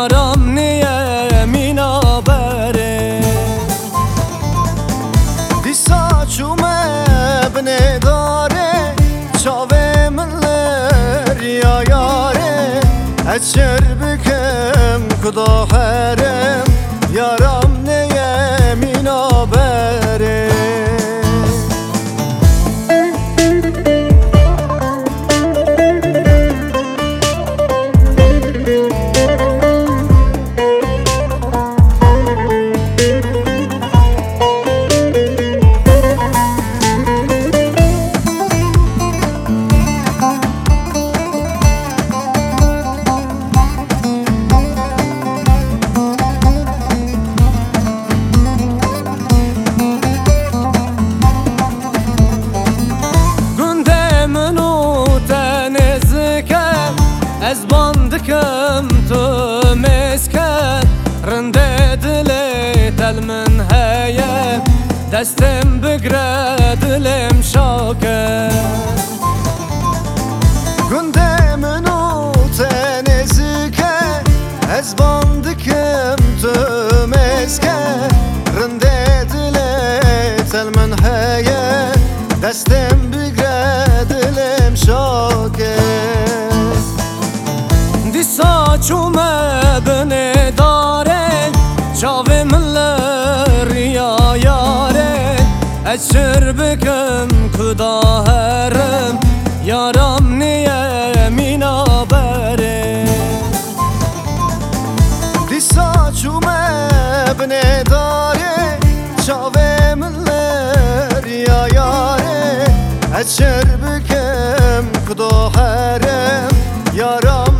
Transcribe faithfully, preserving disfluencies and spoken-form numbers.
یارم نیه مینا بره دیسا چومه بنه داره چاوه من لریا یاره اچر بکم کدا هرم یارم نیه مینا بره از باندکم تو مسکن رنده دلی تل من هیه دستم بگره دلم شاکه گنده منو تنزکه از باندکم تو مسکن رنده دلی تل من هیه دستم بگره دلم شاکه دیسا چومه بنه داره چاوه من لریا یاره اچر بکم کدا هرم یارم نیه مینا بره دیسا چومه بنه داره چاوه من لریا یاره اچر بکم کدا هرم یارم